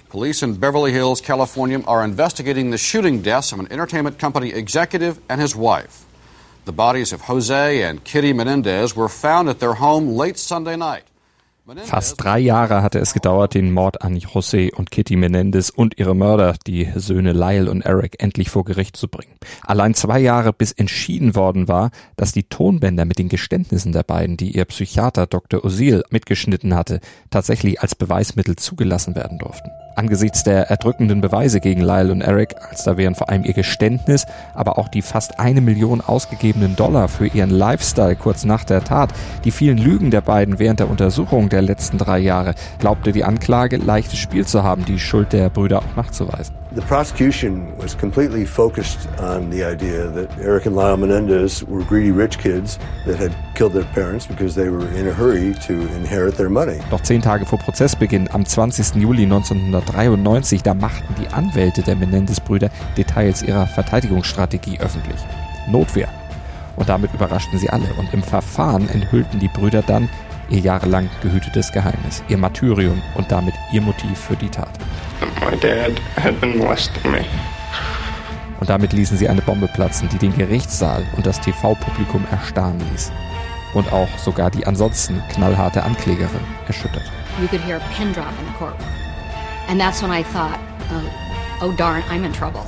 Police in Beverly Hills, California, are investigating the shooting deaths of an entertainment company executive and his wife. The bodies of Jose and Kitty Menendez were found at their home late Sunday night. Fast 3 Jahre hatte es gedauert, den Mord an José und Kitty Menendez und ihre Mörder, die Söhne Lyle und Eric, endlich vor Gericht zu bringen. Allein 2 Jahre, bis entschieden worden war, dass die Tonbänder mit den Geständnissen der beiden, die ihr Psychiater Dr. Oziel mitgeschnitten hatte, tatsächlich als Beweismittel zugelassen werden durften. Angesichts der erdrückenden Beweise gegen Lyle und Eric, als da wären vor allem ihr Geständnis, aber auch die fast 1 Million ausgegebenen Dollar für ihren Lifestyle kurz nach der Tat, die vielen Lügen der beiden während der Untersuchung der letzten 3 Jahre, glaubte die Anklage, leichtes Spiel zu haben, die Schuld der Brüder auch nachzuweisen. The prosecution was completely focused on the idea that Eric and Lyle Menendez were greedy rich kids that had killed their parents because they were in a hurry to inherit their money. Doch 10 Tage vor Prozessbeginn, am 20. Juli 1993, da machten die Anwälte der Menendez-Brüder Details ihrer Verteidigungsstrategie öffentlich. Notwehr. Und damit überraschten sie alle. Und im Verfahren enthüllten die Brüder dann ihr jahrelang gehütetes Geheimnis, ihr Martyrium und damit ihr Motiv für die Tat. My dad had been molesting me. Und damit ließen sie eine Bombe platzen, die den Gerichtssaal und das TV-Publikum erstarren ließ. Und auch sogar die ansonsten knallharte Anklägerin erschüttert. You could hear a pin drop in the courtroom. And that's when I thought, oh darn, I'm in trouble.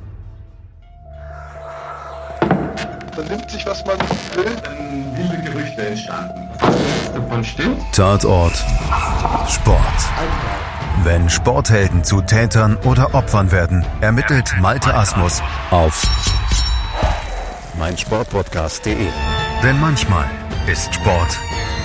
Man nimmt sich, was man will. Dann wilde Gerüchte entstanden. Davon stimmt. Tatort Sport. Wenn Sporthelden zu Tätern oder Opfern werden, ermittelt Malte Asmus auf meinsportpodcast.de. Denn manchmal ist Sport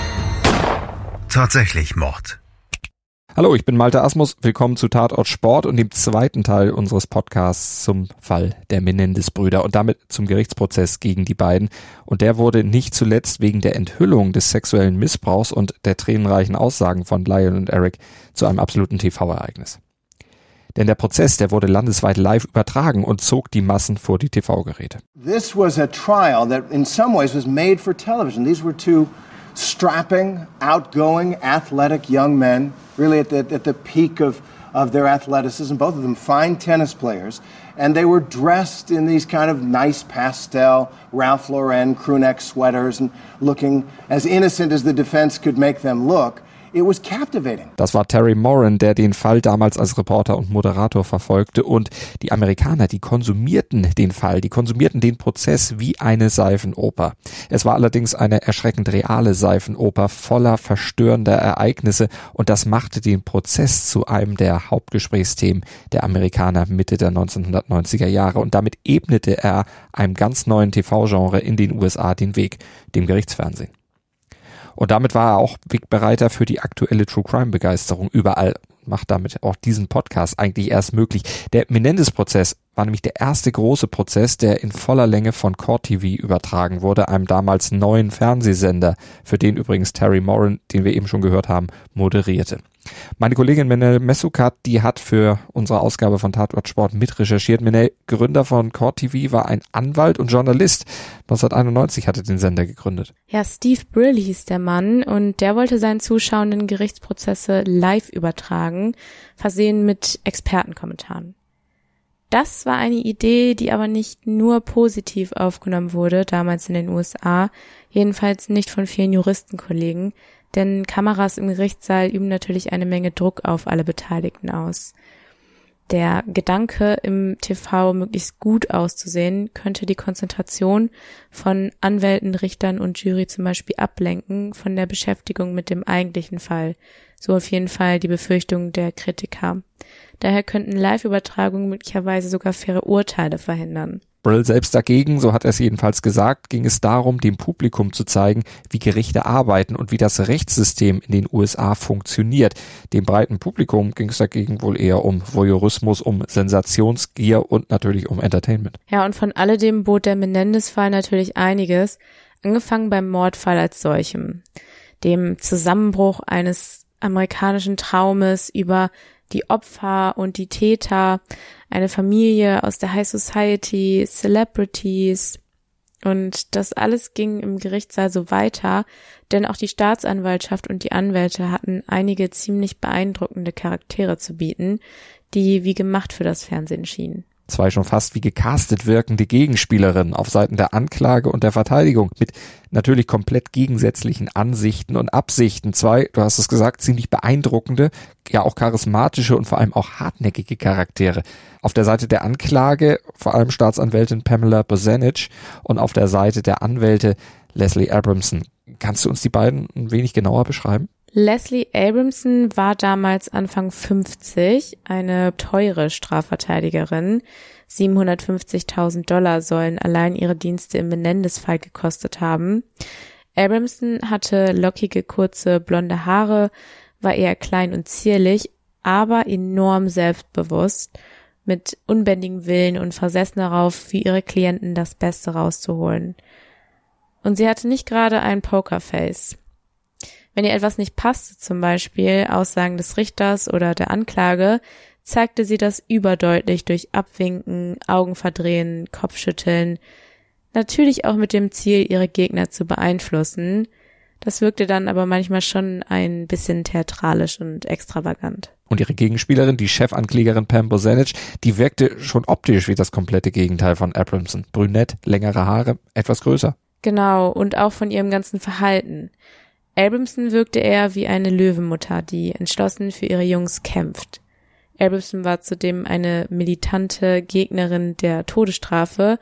tatsächlich Mord. Hallo, ich bin Malte Asmus, willkommen zu Tatort Sport und dem zweiten Teil unseres Podcasts zum Fall der Menendez-Brüder und damit zum Gerichtsprozess gegen die beiden. Und der wurde nicht zuletzt wegen der Enthüllung des sexuellen Missbrauchs und der tränenreichen Aussagen von Lyle und Eric zu einem absoluten TV-Ereignis. Denn der Prozess, der wurde landesweit live übertragen und zog die Massen vor die TV-Geräte. This was a trial that in some ways was made for television. These were two strapping, outgoing, athletic young men, really at the peak of their athleticism, both of them fine tennis players, and they were dressed in these kind of nice pastel Ralph Lauren crewneck sweaters and looking as innocent as the defense could make them look. It was captivating. Das war Terry Moran, der den Fall damals als Reporter und Moderator verfolgte, und die Amerikaner, die konsumierten den Fall, die konsumierten den Prozess wie eine Seifenoper. Es war allerdings eine erschreckend reale Seifenoper voller verstörender Ereignisse und das machte den Prozess zu einem der Hauptgesprächsthemen der Amerikaner Mitte der 1990er Jahre und damit ebnete er einem ganz neuen TV-Genre in den USA den Weg, dem Gerichtsfernsehen. Und damit war er auch Wegbereiter für die aktuelle True-Crime-Begeisterung überall. Macht damit auch diesen Podcast eigentlich erst möglich. Der Menendez-Prozess war nämlich der erste große Prozess, der in voller Länge von Court TV übertragen wurde, einem damals neuen Fernsehsender, für den übrigens Terry Moran, den wir eben schon gehört haben, moderierte. Meine Kollegin Menel Messukat, die hat für unsere Ausgabe von Tatort Sport mitrecherchiert. Menel, Gründer von Court TV, war ein Anwalt und Journalist. 1991 hatte den Sender gegründet. Ja, Steve Brill hieß der Mann und der wollte seinen Zuschauenden Gerichtsprozesse live übertragen, versehen mit Expertenkommentaren. Das war eine Idee, die aber nicht nur positiv aufgenommen wurde, damals in den USA, jedenfalls nicht von vielen Juristenkollegen, denn Kameras im Gerichtssaal üben natürlich eine Menge Druck auf alle Beteiligten aus. Der Gedanke, im TV möglichst gut auszusehen, könnte die Konzentration von Anwälten, Richtern und Jury zum Beispiel ablenken von der Beschäftigung mit dem eigentlichen Fall. So auf jeden Fall die Befürchtung der Kritiker. Daher könnten Live-Übertragungen möglicherweise sogar faire Urteile verhindern. Brill selbst dagegen, so hat er es jedenfalls gesagt, ging es darum, dem Publikum zu zeigen, wie Gerichte arbeiten und wie das Rechtssystem in den USA funktioniert. Dem breiten Publikum ging es dagegen wohl eher um Voyeurismus, um Sensationsgier und natürlich um Entertainment. Ja, und von alledem bot der Menendez-Fall natürlich einiges, angefangen beim Mordfall als solchem, dem Zusammenbruch eines amerikanischen Traumes über die Opfer und die Täter, eine Familie aus der High Society, Celebrities, Und das alles ging im Gerichtssaal so weiter, denn auch die Staatsanwaltschaft und die Anwälte hatten einige ziemlich beeindruckende Charaktere zu bieten, die wie gemacht für das Fernsehen schienen. Zwei schon fast wie gecastet wirkende Gegenspielerinnen auf Seiten der Anklage und der Verteidigung mit natürlich komplett gegensätzlichen Ansichten und Absichten. Zwei, du hast es gesagt, ziemlich beeindruckende, ja auch charismatische und vor allem auch hartnäckige Charaktere. Auf der Seite der Anklage vor allem Staatsanwältin Pamela Bozanic und auf der Seite der Anwälte Leslie Abramson. Kannst du uns die beiden ein wenig genauer beschreiben? Leslie Abramson war damals Anfang 50, eine teure Strafverteidigerin. $750.000 sollen allein ihre Dienste im Menendez-Fall gekostet haben. Abramson hatte lockige, kurze, blonde Haare, war eher klein und zierlich, aber enorm selbstbewusst, mit unbändigem Willen und versessen darauf, für ihre Klienten das Beste rauszuholen. Und sie hatte nicht gerade ein Pokerface. Wenn ihr etwas nicht passte, zum Beispiel Aussagen des Richters oder der Anklage, zeigte sie das überdeutlich durch Abwinken, Augenverdrehen, Kopfschütteln, natürlich auch mit dem Ziel, ihre Gegner zu beeinflussen. Das wirkte dann aber manchmal schon ein bisschen theatralisch und extravagant. Und ihre Gegenspielerin, die Chefanklägerin Pam Bozanic, die wirkte schon optisch wie das komplette Gegenteil von Abramson. Brünett, längere Haare, etwas größer. Genau, und auch von ihrem ganzen Verhalten. Abramson wirkte eher wie eine Löwenmutter, die entschlossen für ihre Jungs kämpft. Abramson war zudem eine militante Gegnerin der Todesstrafe,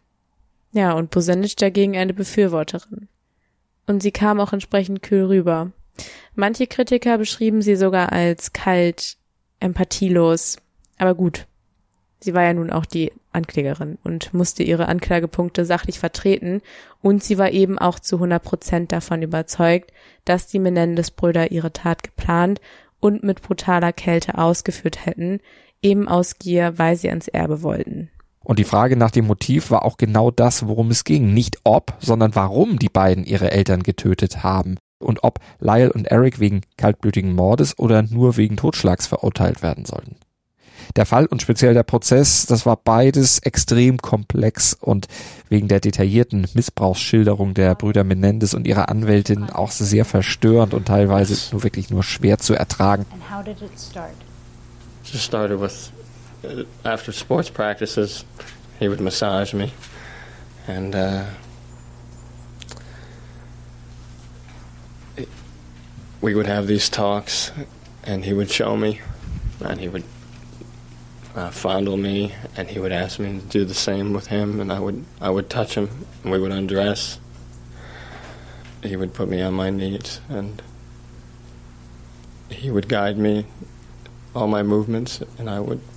ja, und Bozanic dagegen eine Befürworterin. Und sie kam auch entsprechend kühl rüber. Manche Kritiker beschrieben sie sogar als kalt, empathielos, aber gut. Sie war ja nun auch die Anklägerin und musste ihre Anklagepunkte sachlich vertreten und sie war eben auch zu 100% davon überzeugt, dass die Menendez-Brüder ihre Tat geplant und mit brutaler Kälte ausgeführt hätten, eben aus Gier, weil sie ans Erbe wollten. Und die Frage nach dem Motiv war auch genau das, worum es ging. Nicht ob, sondern warum die beiden ihre Eltern getötet haben. Und ob Lyle und Eric wegen kaltblütigen Mordes oder nur wegen Totschlags verurteilt werden sollten. Der Fall und speziell der Prozess, das war beides extrem komplex und wegen der detaillierten Missbrauchsschilderung der Brüder Menendez und ihrer Anwältin auch sehr verstörend und teilweise nur schwer zu ertragen. And how did it start? It just started with, after sports practices, he would massage me. And we would have these talks and he would show me and he would fondle me, and he would ask me to do the same with him, and I would touch him, and we would undress. He would put me on my knees, and he would guide me, all my movements, and I would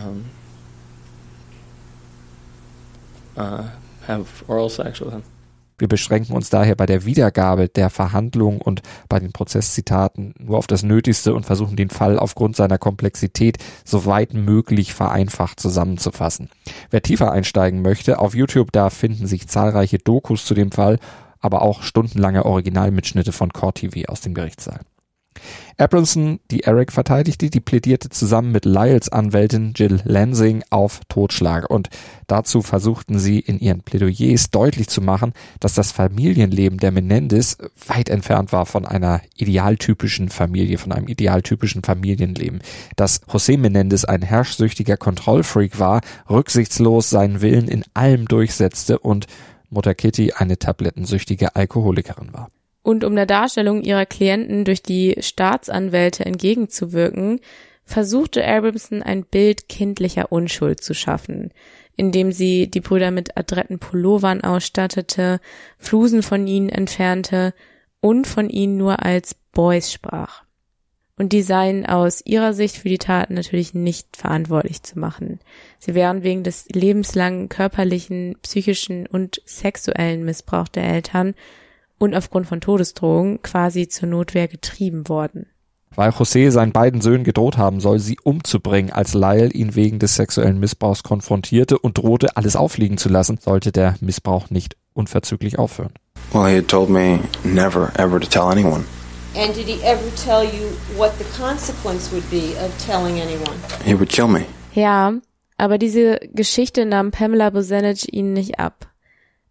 have oral sex with him. Wir beschränken uns daher bei der Wiedergabe der Verhandlung und bei den Prozesszitaten nur auf das Nötigste und versuchen den Fall aufgrund seiner Komplexität so weit möglich vereinfacht zusammenzufassen. Wer tiefer einsteigen möchte, auf YouTube, da finden sich zahlreiche Dokus zu dem Fall, aber auch stundenlange Originalmitschnitte von Court TV aus dem Gerichtssaal. Abramson, die Eric verteidigte, die plädierte zusammen mit Lyles Anwältin Jill Lansing auf Totschlag und dazu versuchten sie in ihren Plädoyers deutlich zu machen, dass das Familienleben der Menendez weit entfernt war von einer idealtypischen Familie, von einem idealtypischen Familienleben. Dass José Menendez ein herrschsüchtiger Kontrollfreak war, rücksichtslos seinen Willen in allem durchsetzte und Mutter Kitty eine tablettensüchtige Alkoholikerin war. Und um der Darstellung ihrer Klienten durch die Staatsanwälte entgegenzuwirken, versuchte Abramson ein Bild kindlicher Unschuld zu schaffen, indem sie die Brüder mit adretten Pullovern ausstattete, Flusen von ihnen entfernte und von ihnen nur als Boys sprach. Und die seien aus ihrer Sicht für die Taten natürlich nicht verantwortlich zu machen. Sie wären wegen des lebenslangen körperlichen, psychischen und sexuellen Missbrauchs der Eltern und aufgrund von Todesdrohungen quasi zur Notwehr getrieben worden. Weil José seinen beiden Söhnen gedroht haben soll, sie umzubringen, als Lyle ihn wegen des sexuellen Missbrauchs konfrontierte und drohte, alles auffliegen zu lassen, sollte der Missbrauch nicht unverzüglich aufhören. Well, he had told me never, ever to tell anyone. And did he ever tell you what the consequence would be of telling anyone? He would kill me. Ja, aber diese Geschichte nahm Pamela Bozanic ihnen nicht ab.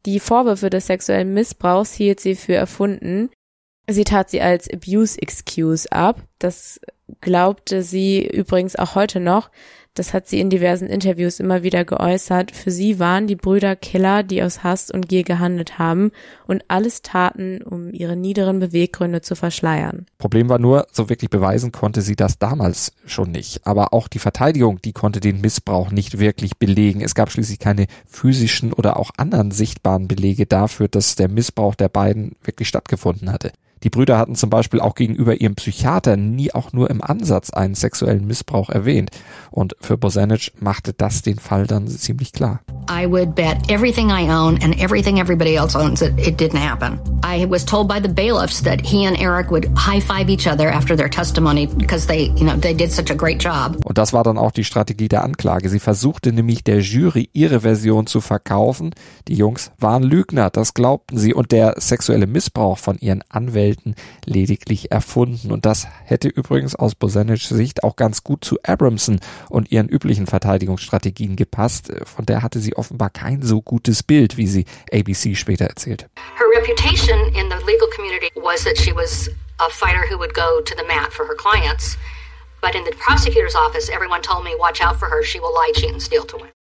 Die Vorwürfe des sexuellen Missbrauchs hielt sie für erfunden. Sie tat sie als Abuse Excuse ab. Das glaubte sie übrigens auch heute noch. Das hat sie in diversen Interviews immer wieder geäußert. Für sie waren die Brüder Killer, die aus Hass und Gier gehandelt haben und alles taten, um ihre niederen Beweggründe zu verschleiern. Problem war nur, so wirklich beweisen konnte sie das damals schon nicht. Aber auch die Verteidigung, die konnte den Missbrauch nicht wirklich belegen. Es gab schließlich keine physischen oder auch anderen sichtbaren Belege dafür, dass der Missbrauch der beiden wirklich stattgefunden hatte. Die Brüder hatten zum Beispiel auch gegenüber ihrem Psychiater nie auch nur im Ansatz einen sexuellen Missbrauch erwähnt. Und für Bozanic machte das den Fall dann ziemlich klar. I would bet everything I own and everything everybody else owns that it didn't happen. I was told by the bailiffs that he and Eric would high-five each other after their testimony because they did such a great job. Und das war dann auch die Strategie der Anklage. Sie versuchte nämlich der Jury ihre Version zu verkaufen. Die Jungs waren Lügner, das glaubten sie. Und der sexuelle Missbrauch von ihren Anwälten lediglich erfunden. Und das hätte übrigens aus Bozanics Sicht auch ganz gut zu Abramson und ihren üblichen Verteidigungsstrategien gepasst. Von der hatte sie offenbar kein so gutes Bild, wie sie ABC später erzählte. Her reputation in the legal community was that she was a fighter who would go to the mat for her clients. But in the prosecutor's office, everyone told me, watch out for her, she will lie, cheat and steal to win.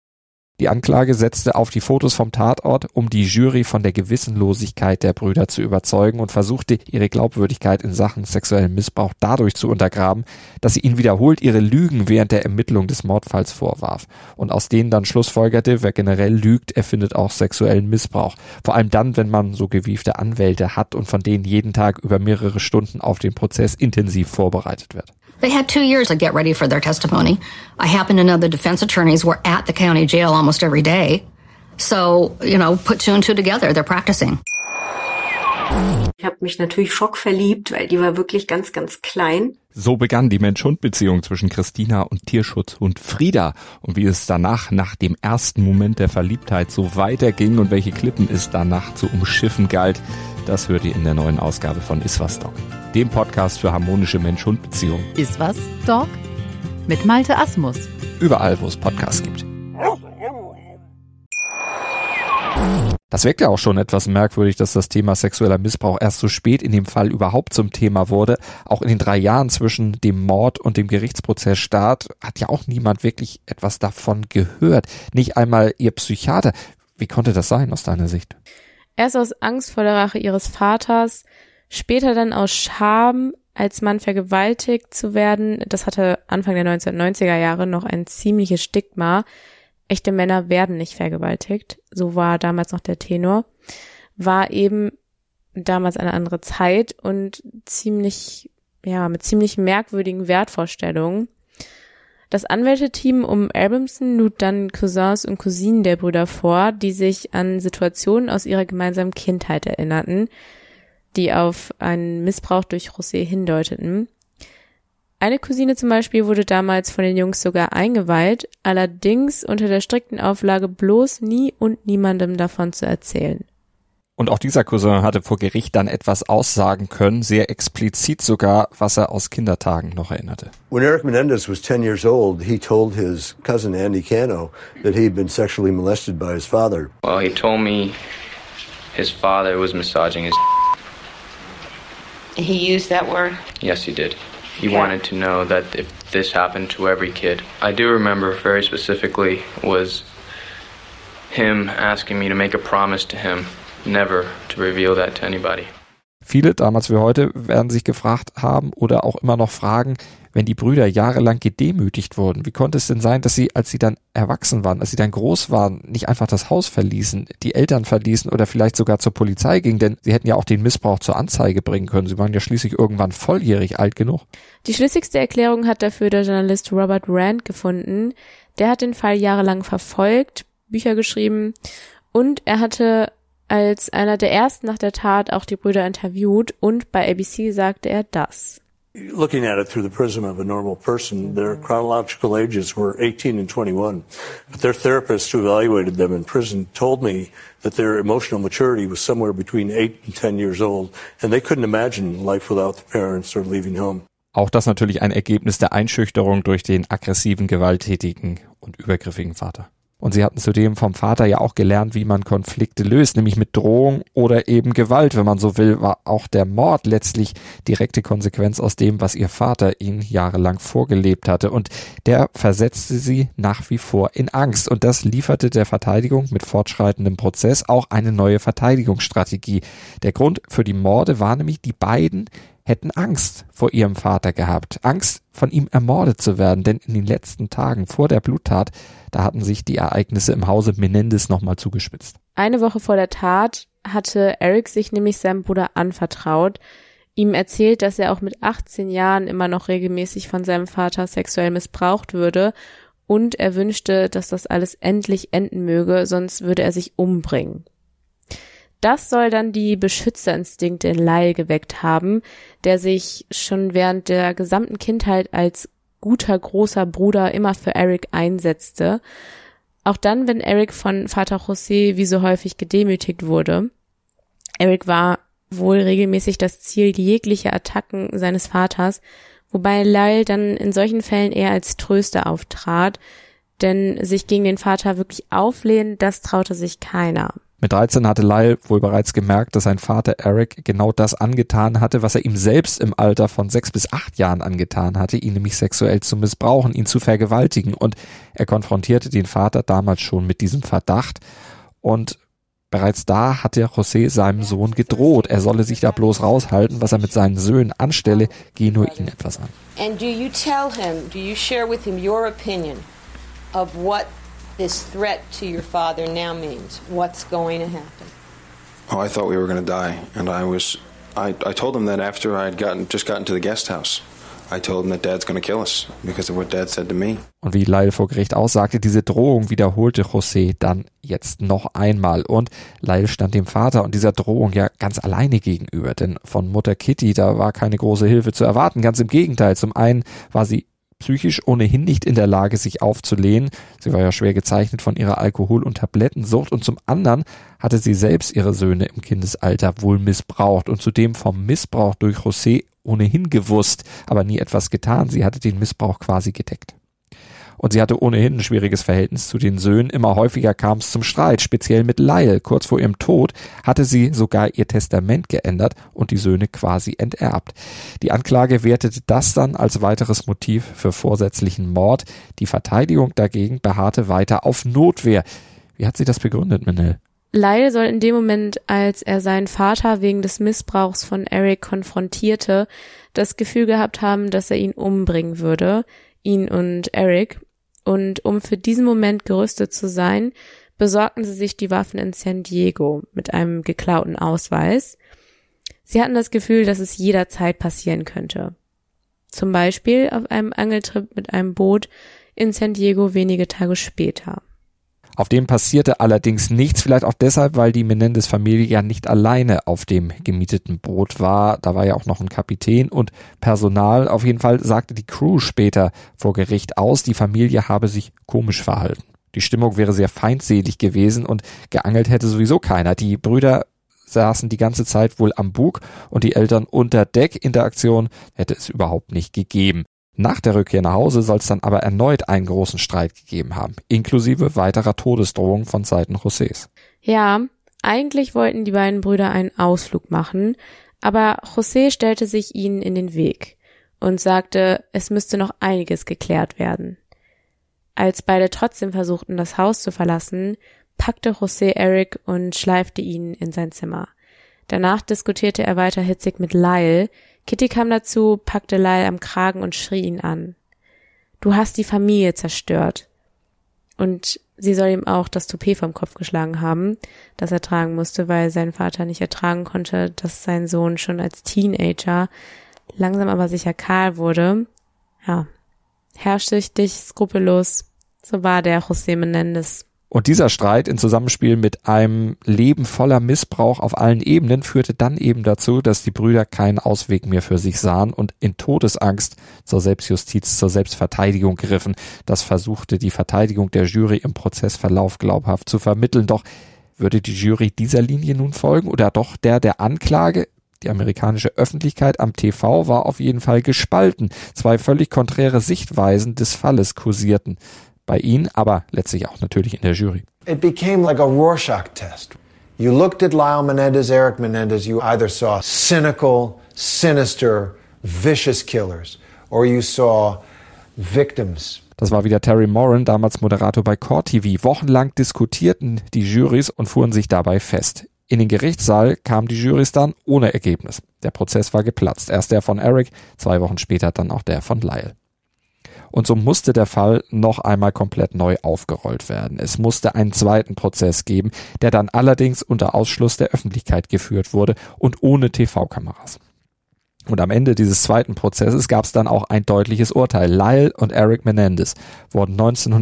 Die Anklage setzte auf die Fotos vom Tatort, um die Jury von der Gewissenlosigkeit der Brüder zu überzeugen und versuchte, ihre Glaubwürdigkeit in Sachen sexuellen Missbrauch dadurch zu untergraben, dass sie ihnen wiederholt ihre Lügen während der Ermittlung des Mordfalls vorwarf und aus denen dann schlussfolgerte, wer generell lügt, erfindet auch sexuellen Missbrauch. Vor allem dann, wenn man so gewiefte Anwälte hat und von denen jeden Tag über mehrere Stunden auf den Prozess intensiv vorbereitet wird. They had 2 years to get ready for their testimony. I happen to know the defense attorneys were at the county jail almost every day. So, put 2 and 2 together. They're practicing. Ich habe mich natürlich schockverliebt, weil die war wirklich ganz, ganz klein. So begann die Mensch-Hund-Beziehung zwischen Christina und Tierschutzhund Frieda. Und wie es danach, nach dem ersten Moment der Verliebtheit, so weiterging und welche Klippen es danach zu umschiffen galt, das hört ihr in der neuen Ausgabe von Iswas Dog, dem Podcast für harmonische Mensch-Hund-Beziehungen. Iswas Dog mit Malte Asmus. Überall, wo es Podcasts gibt. Das wirkt ja auch schon etwas merkwürdig, dass das Thema sexueller Missbrauch erst so spät in dem Fall überhaupt zum Thema wurde. Auch in den 3 Jahren zwischen dem Mord und dem Gerichtsprozessstart hat ja auch niemand wirklich etwas davon gehört. Nicht einmal ihr Psychiater. Wie konnte das sein aus deiner Sicht? Erst aus Angst vor der Rache ihres Vaters, später dann aus Scham, als Mann vergewaltigt zu werden. Das hatte Anfang der 1990er Jahre noch ein ziemliches Stigma. Echte Männer werden nicht vergewaltigt, so war damals noch der Tenor, war eben damals eine andere Zeit und mit ziemlich merkwürdigen Wertvorstellungen. Das Anwälteteam um Abramson lud dann Cousins und Cousinen der Brüder vor, die sich an Situationen aus ihrer gemeinsamen Kindheit erinnerten, die auf einen Missbrauch durch José hindeuteten. Eine Cousine zum Beispiel wurde damals von den Jungs sogar eingeweiht, allerdings unter der strikten Auflage, bloß nie und niemandem davon zu erzählen. Und auch dieser Cousin hatte vor Gericht dann etwas aussagen können, sehr explizit sogar, was er aus Kindertagen noch erinnerte. When Eric Menendez was 10 years old, he told his cousin Andy Cano that he had been sexually molested by his father. Well, he told me his father was massaging his. He used that word? Yes, he did. He wanted to know that if this happened to every kid. I do remember very specifically was him asking me to make a promise to him never to reveal that to anybody. Viele, damals wie heute, werden sich gefragt haben oder auch immer noch fragen, wenn die Brüder jahrelang gedemütigt wurden, wie konnte es denn sein, dass sie, als sie dann erwachsen waren, als sie dann groß waren, nicht einfach das Haus verließen, die Eltern verließen oder vielleicht sogar zur Polizei gingen, denn sie hätten ja auch den Missbrauch zur Anzeige bringen können. Sie waren ja schließlich irgendwann volljährig alt genug. Die schlüssigste Erklärung hat dafür der Journalist Robert Rand gefunden. Der hat den Fall jahrelang verfolgt, Bücher geschrieben und er hatte als einer der ersten nach der Tat auch die Brüder interviewt und bei ABC sagte er das. Looking at it through the prism of a normal person, their chronological ages were 18 and 21. But their therapist who evaluated them in prison told me that their emotional maturity was somewhere between 8 and 10 years old, and they couldn't imagine life without the parents or leaving home. Auch das natürlich ein Ergebnis der Einschüchterung durch den aggressiven, gewalttätigen und übergriffigen Vater. Und sie hatten zudem vom Vater ja auch gelernt, wie man Konflikte löst, nämlich mit Drohung oder eben Gewalt, wenn man so will, war auch der Mord letztlich direkte Konsequenz aus dem, was ihr Vater ihnen jahrelang vorgelebt hatte. Und der versetzte sie nach wie vor in Angst. Und das lieferte der Verteidigung mit fortschreitendem Prozess auch eine neue Verteidigungsstrategie. Der Grund für die Morde war nämlich, die beiden hätten Angst vor ihrem Vater gehabt. Angst, von ihm ermordet zu werden, denn in den letzten Tagen vor der Bluttat, da hatten sich die Ereignisse im Hause Menendez nochmal zugespitzt. Eine Woche vor der Tat hatte Eric sich nämlich seinem Bruder anvertraut, ihm erzählt, dass er auch mit 18 Jahren immer noch regelmäßig von seinem Vater sexuell missbraucht würde und er wünschte, dass das alles endlich enden möge, sonst würde er sich umbringen. Das soll dann die Beschützerinstinkte in Lyle geweckt haben, der sich schon während der gesamten Kindheit als guter, großer Bruder immer für Eric einsetzte. Auch dann, wenn Eric von Vater José wie so häufig gedemütigt wurde. Eric war wohl regelmäßig das Ziel jeglicher Attacken seines Vaters, wobei Lyle dann in solchen Fällen eher als Tröster auftrat, denn sich gegen den Vater wirklich auflehnen, das traute sich keiner. Mit 13 hatte Lyle wohl bereits gemerkt, dass sein Vater Eric genau das angetan hatte, was er ihm selbst im Alter von 6 bis 8 Jahren angetan hatte, ihn nämlich sexuell zu missbrauchen, ihn zu vergewaltigen. Und er konfrontierte den Vater damals schon mit diesem Verdacht. Und bereits da hatte José seinem Sohn gedroht, er solle sich da bloß raushalten, was er mit seinen Söhnen anstelle, gehe nur ihn etwas an. And do you share with him your opinion of what this threat to your father now means? What's going to happen? Oh, I thought we were going to die, and I told him that after I had just gotten to the guest house. I told him that Dad's going to kill us because of what Dad said to me. Und wie Lyle vor Gericht aussagte, diese Drohung wiederholte José dann jetzt noch einmal. Und Lyle stand dem Vater und dieser Drohung ja ganz alleine gegenüber, denn von Mutter Kitty, da war keine große Hilfe zu erwarten. Ganz im Gegenteil. Zum einen war sie psychisch ohnehin nicht in der Lage, sich aufzulehnen. Sie war ja schwer gezeichnet von ihrer Alkohol- und Tablettensucht und zum anderen hatte sie selbst ihre Söhne im Kindesalter wohl missbraucht und zudem vom Missbrauch durch José ohnehin gewusst, aber nie etwas getan. Sie hatte den Missbrauch quasi gedeckt. Und sie hatte ohnehin ein schwieriges Verhältnis zu den Söhnen. Immer häufiger kam es zum Streit, speziell mit Lyle. Kurz vor ihrem Tod hatte sie sogar ihr Testament geändert und die Söhne quasi enterbt. Die Anklage wertete das dann als weiteres Motiv für vorsätzlichen Mord. Die Verteidigung dagegen beharrte weiter auf Notwehr. Wie hat sie das begründet, Manel? Lyle soll in dem Moment, als er seinen Vater wegen des Missbrauchs von Eric konfrontierte, das Gefühl gehabt haben, dass er ihn umbringen würde, ihn und Eric. Und um für diesen Moment gerüstet zu sein, besorgten sie sich die Waffen in San Diego mit einem geklauten Ausweis. Sie hatten das Gefühl, dass es jederzeit passieren könnte. Zum Beispiel auf einem Angeltrip mit einem Boot in San Diego wenige Tage später. Auf dem passierte allerdings nichts, vielleicht auch deshalb, weil die Menendez-Familie ja nicht alleine auf dem gemieteten Boot war. Da war ja auch noch ein Kapitän und Personal. Auf jeden Fall sagte die Crew später vor Gericht aus, die Familie habe sich komisch verhalten. Die Stimmung wäre sehr feindselig gewesen und geangelt hätte sowieso keiner. Die Brüder saßen die ganze Zeit wohl am Bug und die Eltern unter Deck. Interaktion hätte es überhaupt nicht gegeben. Nach der Rückkehr nach Hause soll es dann aber erneut einen großen Streit gegeben haben, inklusive weiterer Todesdrohungen von Seiten Josés. Ja, eigentlich wollten die beiden Brüder einen Ausflug machen, aber José stellte sich ihnen in den Weg und sagte, es müsste noch einiges geklärt werden. Als beide trotzdem versuchten, das Haus zu verlassen, packte José Eric und schleifte ihn in sein Zimmer. Danach diskutierte er weiter hitzig mit Lyle. Kitty kam dazu, packte Lyle am Kragen und schrie ihn an. Du hast die Familie zerstört. Und sie soll ihm auch das Toupet vom Kopf geschlagen haben, das er tragen musste, weil sein Vater nicht ertragen konnte, dass sein Sohn schon als Teenager langsam aber sicher kahl wurde. Ja, herrschsüchtig, skrupellos, so war der José Menendez. Und dieser Streit in Zusammenspiel mit einem Leben voller Missbrauch auf allen Ebenen führte dann eben dazu, dass die Brüder keinen Ausweg mehr für sich sahen und in Todesangst zur Selbstjustiz, zur Selbstverteidigung griffen. Das versuchte die Verteidigung der Jury im Prozessverlauf glaubhaft zu vermitteln. Doch würde die Jury dieser Linie nun folgen oder doch der Anklage? Die amerikanische Öffentlichkeit am TV war auf jeden Fall gespalten. Zwei völlig konträre Sichtweisen des Falles kursierten. bei ihnen, aber letztlich auch natürlich in der Jury. It became like a Rorschach test. You looked at Lyle Menendez, Eric Menendez, you either saw cynical, sinister, vicious killers, or you saw victims. Das war wieder Terry Moran, damals Moderator bei Court TV. Wochenlang diskutierten die Jurys und fuhren sich dabei fest. In den Gerichtssaal kamen die Jurys dann ohne Ergebnis. Der Prozess war geplatzt. Erst der von Eric, 2 Wochen später dann auch der von Lyle. Und so musste der Fall noch einmal komplett neu aufgerollt werden. Es musste einen zweiten Prozess geben, der dann allerdings unter Ausschluss der Öffentlichkeit geführt wurde und ohne TV-Kameras. Und am Ende dieses zweiten Prozesses gab es dann auch ein deutliches Urteil. Lyle und Eric Menendez wurden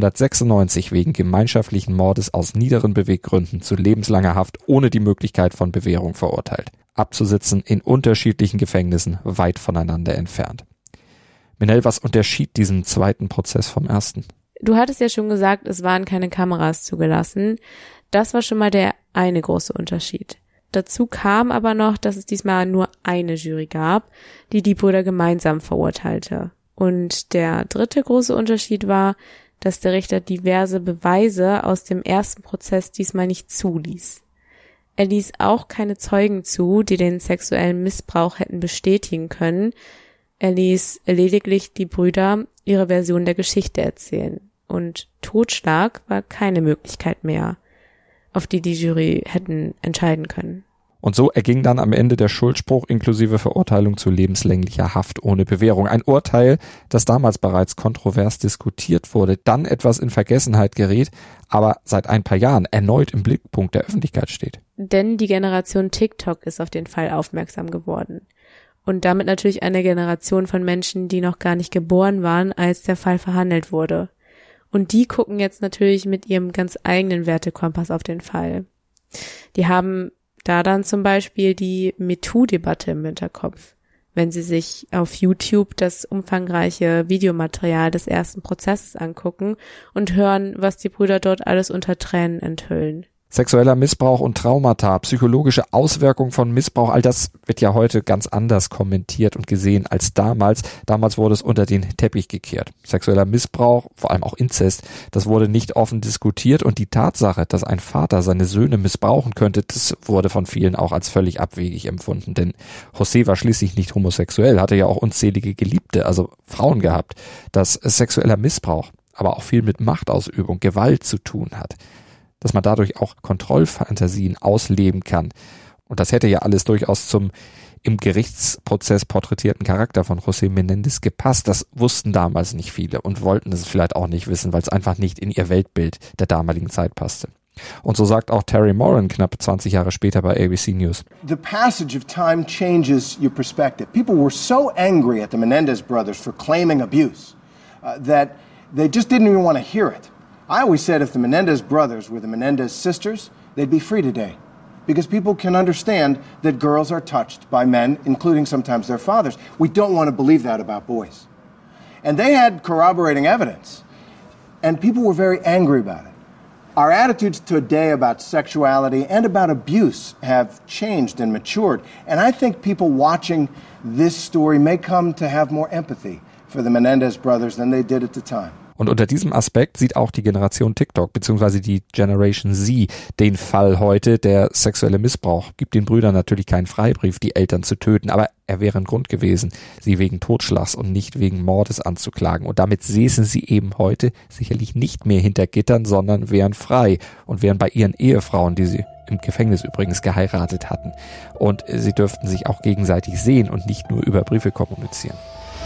1996 wegen gemeinschaftlichen Mordes aus niederen Beweggründen zu lebenslanger Haft ohne die Möglichkeit von Bewährung verurteilt. Abzusitzen in unterschiedlichen Gefängnissen weit voneinander entfernt. Minel, was unterschied diesen zweiten Prozess vom ersten? Du hattest ja schon gesagt, es waren keine Kameras zugelassen. Das war schon mal der eine große Unterschied. Dazu kam aber noch, dass es diesmal nur eine Jury gab, die die Brüder gemeinsam verurteilte. Und der dritte große Unterschied war, dass der Richter diverse Beweise aus dem ersten Prozess diesmal nicht zuließ. Er ließ auch keine Zeugen zu, die den sexuellen Missbrauch hätten bestätigen können. Er ließ lediglich die Brüder ihre Version der Geschichte erzählen. Und Totschlag war keine Möglichkeit mehr, auf die Jury hätten entscheiden können. Und so erging dann am Ende der Schuldspruch inklusive Verurteilung zu lebenslänglicher Haft ohne Bewährung. Ein Urteil, das damals bereits kontrovers diskutiert wurde, dann etwas in Vergessenheit gerät, aber seit ein paar Jahren erneut im Blickpunkt der Öffentlichkeit steht. Denn die Generation TikTok ist auf den Fall aufmerksam geworden. Und damit natürlich eine Generation von Menschen, die noch gar nicht geboren waren, als der Fall verhandelt wurde. Und die gucken jetzt natürlich mit ihrem ganz eigenen Wertekompass auf den Fall. Die haben da dann zum Beispiel die MeToo-Debatte im Hinterkopf, wenn sie sich auf YouTube das umfangreiche Videomaterial des ersten Prozesses angucken und hören, was die Brüder dort alles unter Tränen enthüllen. Sexueller Missbrauch und Traumata, psychologische Auswirkungen von Missbrauch, all das wird ja heute ganz anders kommentiert und gesehen als damals. Damals wurde es unter den Teppich gekehrt. Sexueller Missbrauch, vor allem auch Inzest, das wurde nicht offen diskutiert und die Tatsache, dass ein Vater seine Söhne missbrauchen könnte, das wurde von vielen auch als völlig abwegig empfunden. Denn José war schließlich nicht homosexuell, hatte ja auch unzählige Geliebte, also Frauen gehabt. Dass sexueller Missbrauch aber auch viel mit Machtausübung, Gewalt zu tun hat. Dass man dadurch auch Kontrollfantasien ausleben kann. Und das hätte ja alles durchaus zum im Gerichtsprozess porträtierten Charakter von José Menendez gepasst. Das wussten damals nicht viele und wollten es vielleicht auch nicht wissen, weil es einfach nicht in ihr Weltbild der damaligen Zeit passte. Und so sagt auch Terry Moran knapp 20 Jahre später bei ABC News. The passage of time changes your perspective. People were so angry at the Menendez brothers for claiming abuse that they just didn't even want to hear it. I always said if the Menendez brothers were the Menendez sisters, they'd be free today. Because people can understand that girls are touched by men, including sometimes their fathers. We don't want to believe that about boys. And they had corroborating evidence. And people were very angry about it. Our attitudes today about sexuality and about abuse have changed and matured. And I think people watching this story may come to have more empathy for the Menendez brothers than they did at the time. Und unter diesem Aspekt sieht auch die Generation TikTok bzw. die Generation Z den Fall heute. Der sexuelle Missbrauch gibt den Brüdern natürlich keinen Freibrief, die Eltern zu töten, aber er wäre ein Grund gewesen, sie wegen Totschlags und nicht wegen Mordes anzuklagen. Und damit säßen sie eben heute sicherlich nicht mehr hinter Gittern, sondern wären frei und wären bei ihren Ehefrauen, die sie im Gefängnis übrigens geheiratet hatten. Und sie dürften sich auch gegenseitig sehen und nicht nur über Briefe kommunizieren.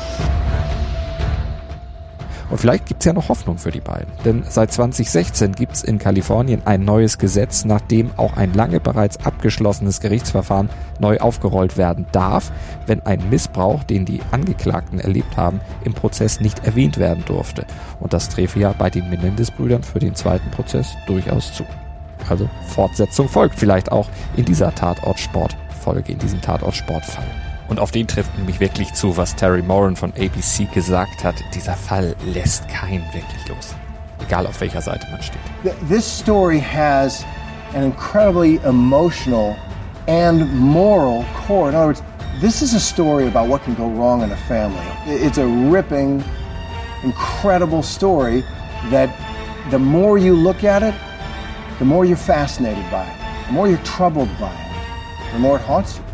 Und vielleicht gibt's ja noch Hoffnung für die beiden. Denn seit 2016 gibt's in Kalifornien ein neues Gesetz, nach dem auch ein lange bereits abgeschlossenes Gerichtsverfahren neu aufgerollt werden darf, wenn ein Missbrauch, den die Angeklagten erlebt haben, im Prozess nicht erwähnt werden durfte. Und das träfe ja bei den Menendez-Brüdern für den zweiten Prozess durchaus zu. Also Fortsetzung folgt vielleicht auch in dieser Tatort-Sport-Folge, in diesem Tatort-Sport-Fall. Und auf den trifft nämlich wirklich zu, was Terry Moran von ABC gesagt hat. Dieser Fall lässt keinen wirklich los. Egal auf welcher Seite man steht. This story has an incredibly emotional and moral core. In other words, this is a story about what can go wrong in a family. It's a ripping, incredible story that the more you look at it, the more you're fascinated by it, the more you're troubled by it, the more it haunts you.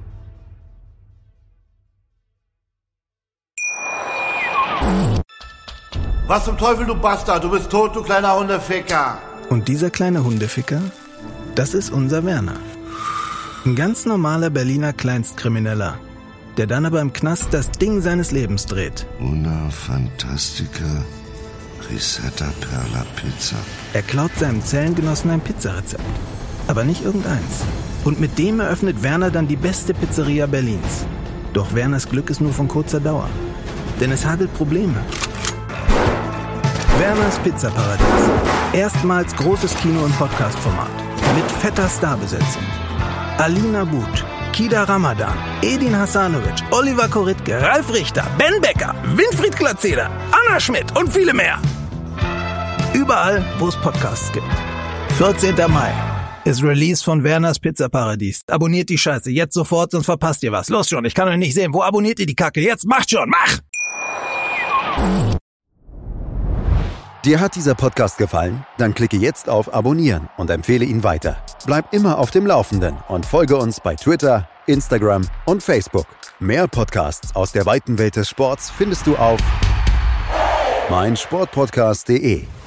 Was zum Teufel, du Bastard? Du bist tot, du kleiner Hundeficker. Und dieser kleine Hundeficker, das ist unser Werner. Ein ganz normaler Berliner Kleinstkrimineller, der dann aber im Knast das Ding seines Lebens dreht. Una Fantastica Risetta Perla Pizza. Er klaut seinem Zellengenossen ein Pizzarezept, aber nicht irgendeins. Und mit dem eröffnet Werner dann die beste Pizzeria Berlins. Doch Werners Glück ist nur von kurzer Dauer, denn es hagelt Probleme. Werners Pizzaparadies. Erstmals großes Kino- und Podcast-Format. Mit fetter Starbesetzung. Alina But, Kida Ramadan, Edin Hasanovic, Oliver Koritke, Ralf Richter, Ben Becker, Winfried Glatzeder, Anna Schmidt und viele mehr. Überall, wo es Podcasts gibt. 14. Mai ist Release von Werners Pizzaparadies. Abonniert die Scheiße jetzt sofort, sonst verpasst ihr was. Los schon, ich kann euch nicht sehen. Wo abonniert ihr die Kacke? Jetzt macht schon, mach! Dir hat dieser Podcast gefallen? Dann klicke jetzt auf Abonnieren und empfehle ihn weiter. Bleib immer auf dem Laufenden und folge uns bei Twitter, Instagram und Facebook. Mehr Podcasts aus der weiten Welt des Sports findest du auf meinsportpodcast.de.